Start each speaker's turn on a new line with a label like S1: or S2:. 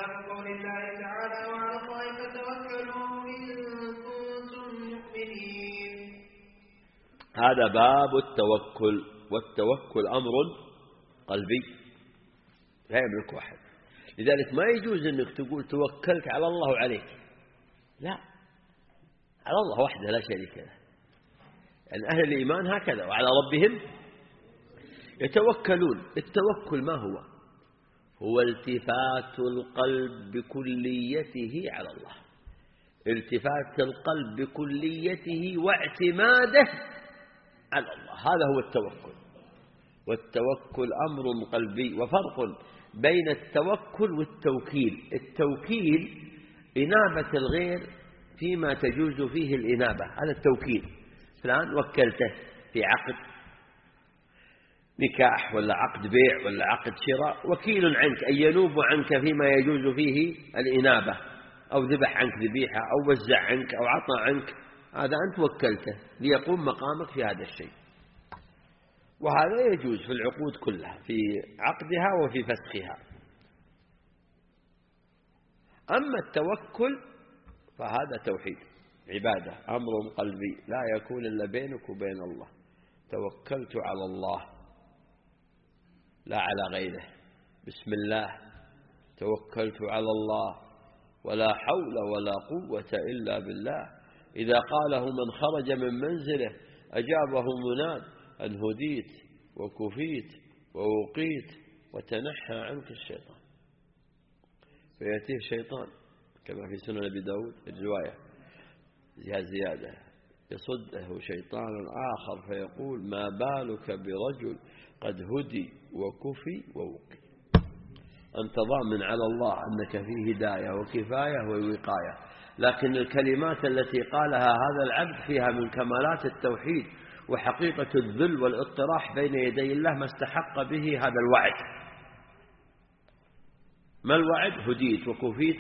S1: باب قول الله تعالى وعلى الله فتوكلوا إن كنتم مؤمنين.
S2: هذا باب التوكل، والتوكل أمر قلبي لا يملك أحد. لذلك ما يجوز أنك تقول توكلت على الله وعليك، لا، على الله وحده لا شريك له. يعني أهل الإيمان هكذا، وعلى ربهم يتوكلون. التوكل ما هو؟ هو التفات القلب بكليته على الله، التفات القلب بكليته واعتماده على الله، هذا هو التوكل. والتوكل أمر قلبي. وفرق بين التوكل والتوكيل. التوكيل إنابة الغير فيما تجوز فيه الإنابة، هذا التوكيل. فلان وكلته في عقد نكاح ولا عقد بيع ولا عقد شراء، وكيل عنك أن ينوب عنك فيما يجوز فيه الإنابة، أو ذبح عنك ذبيحة أو وزع عنك أو عطى عنك، هذا أنت وكلته ليقوم مقامك في هذا الشيء. وهذا يجوز في العقود كلها، في عقدها وفي فسخها. أما التوكل فهذا توحيد عبادة، أمر قلبي لا يكون إلا بينك وبين الله. توكلت على الله لا على غيره، بسم الله توكلت على الله ولا حول ولا قوة إلا بالله. إذا قاله من خرج من منزله أجابه مناد أن هديت وكفيت ووقيت وتنحى عنك الشيطان. فيأتيه الشيطان كما في سنن أبي داود الرواية زيادة، يصده شيطان آخر فيقول ما بالك برجل قد هدي وكفي ووقي. أنت ضامن على الله أنك فيه هداية وكفاية ووقاية، لكن الكلمات التي قالها هذا العبد فيها من كمالات التوحيد وحقيقة الذل والاضطراح بين يدي الله ما استحق به هذا الوعد. ما الوعد؟ هديت وكفيت